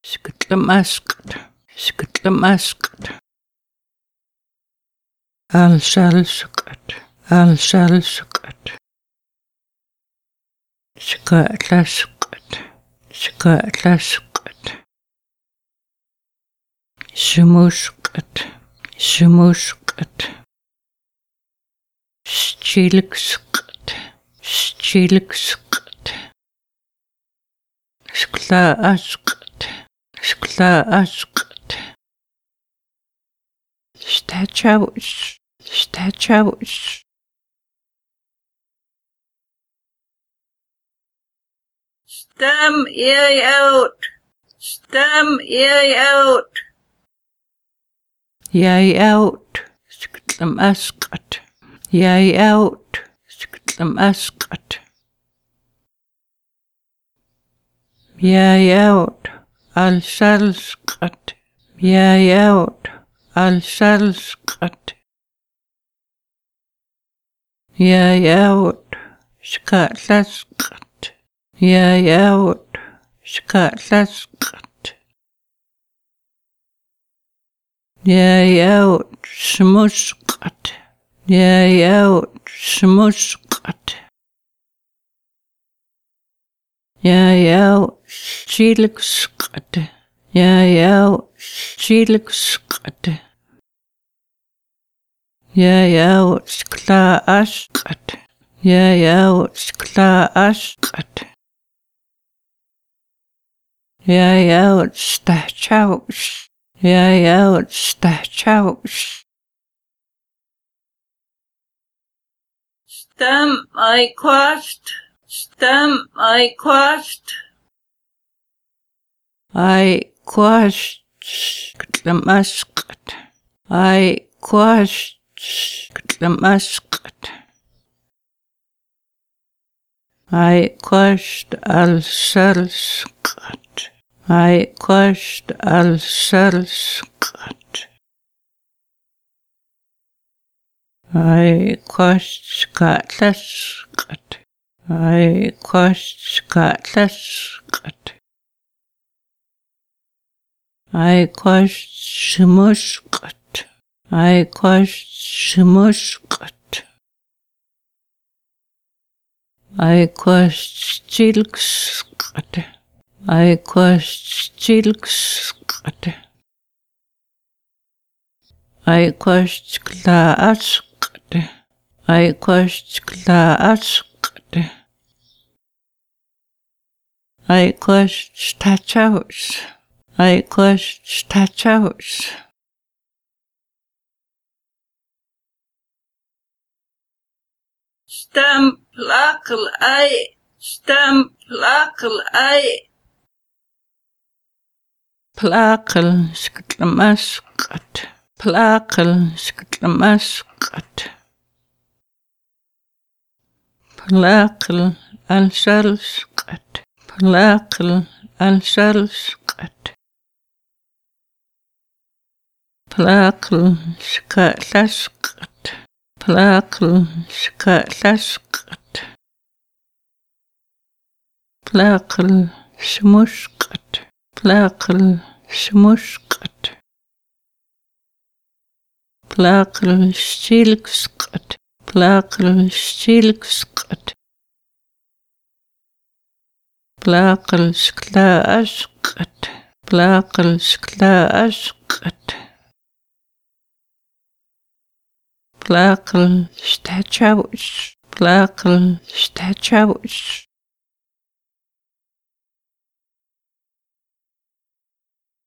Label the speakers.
Speaker 1: Skitlemaskt, skitlemaskt. Alsalskat, alsalskat. Skatlaskat, skatlaskat. Smuskat, smuskat. Stilkskat, stilkskat. Sklaaskat, sklaaskat. Stachawus, stachawus.
Speaker 2: Stem ye out, stem ye out.
Speaker 1: Yay out, skitlemaskat. Yay out, skitlemaskat. Yay out, alsalskat. Yay out, alsalskat. Yay out, skatlaskat. Yay out, skatlaskat. Yay out, smuskat. Yay out, smuskat. Yay out, stilkskat. Yay out, stilkskat. Yay out, sklaaskat. Yay out, sklaaskat. Yay out, stachawus. Yay out, stachawus.
Speaker 2: Stem I quast, stem I quast.
Speaker 1: I quashed skitlemaskat. I quashed skitlemaskat. I quashed alsalskat. I quashed alsalskat. I quashed skatlaskat. I quashed skatlaskat. I quashed smuskat. I quashed smuskat. I quashed stilkskat. I quashed stilkskat. I quashed sklaaskat. I quashed sklaaskat. I quashed stachawus. I quashed stachawus.
Speaker 2: Stem plakkel I, stem plakkel I.
Speaker 1: Plakel skitlemaskat. Plakel skitlemaskat. Plakel alsalskat. Plakel alsalskat. Plakel skatlaskat. Plakel skatlaskat. Plakel smuskat. Plakel smuskat. Plakel stilkskat. Plakel stilkskat. Plakel sklaaskat. Plakel sklaaskat. Plakel stachawus. Plakel stachawus.